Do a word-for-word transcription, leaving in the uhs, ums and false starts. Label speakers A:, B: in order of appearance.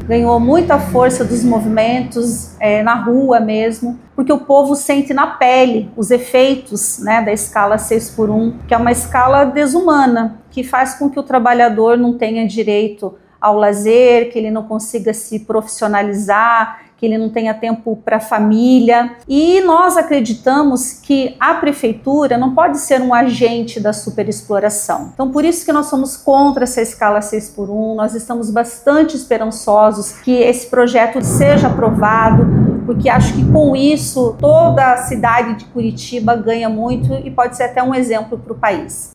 A: ganhou muita força dos movimentos é, na rua mesmo, porque o povo sente na pele os efeitos, né, da escala seis por um, que é uma escala desumana, que faz com que o trabalhador não tenha direito ao lazer, que ele não consiga se profissionalizar, que ele não tenha tempo para a família. E nós acreditamos que a prefeitura não pode ser um agente da superexploração. Então, por isso que nós somos contra essa escala seis por um, nós estamos bastante esperançosos que esse projeto seja aprovado, porque acho que com isso toda a cidade de Curitiba ganha muito e pode ser até um exemplo para o país.